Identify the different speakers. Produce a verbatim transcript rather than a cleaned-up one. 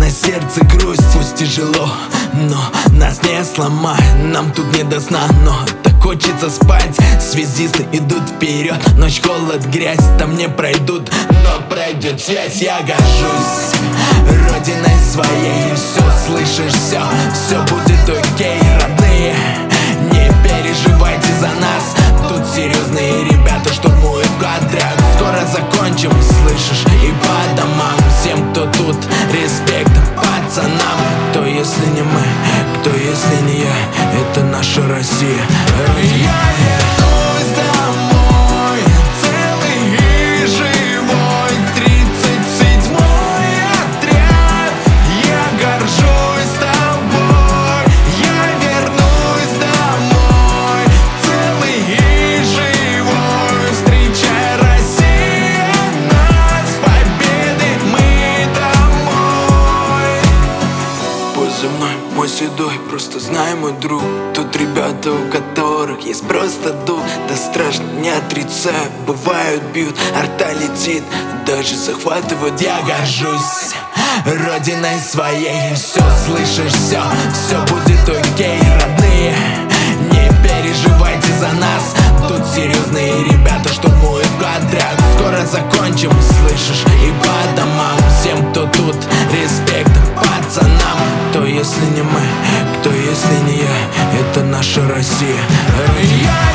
Speaker 1: на сердце грусть. Пусть тяжело, но нас не сломай. Нам тут не до сна, но так хочется спать. Связисты идут вперед, ночь, холод, грязь там не пройдут, но пройдет связь. Я горжусь родиной своей, и все, слышишь, все, все будет окей. Родные, не переживайте за нас, тут серьезные ребята штурмуют отряд. Скоро закончим, слышишь, и по домам. Всем, кто тут, респект пацанам. Кто если не мы, кто если не я, это наша Россия. Я вернусь домой, целый и живой, тридцать седьмой отряд. Я горжусь тобой. Я вернусь домой, целый и живой, встречай, Россия, нас, победы мы домой. Пусть за мной мой седой, просто знай, мой друг, тут ребята, у которых есть просто дух. Да страшно, не отрицаю, бывают бьют, арта летит, даже захватывают. Я горжусь родиной своей, все, слышишь, все, все будет окей. Родные, не переживайте за нас, тут серьезные ребята штурмуют отряд. Скоро закончим, слышишь, и по домам. Всем, кто тут, респект пацанам. Кто если не мы, кто если не я, это наша Россия. Я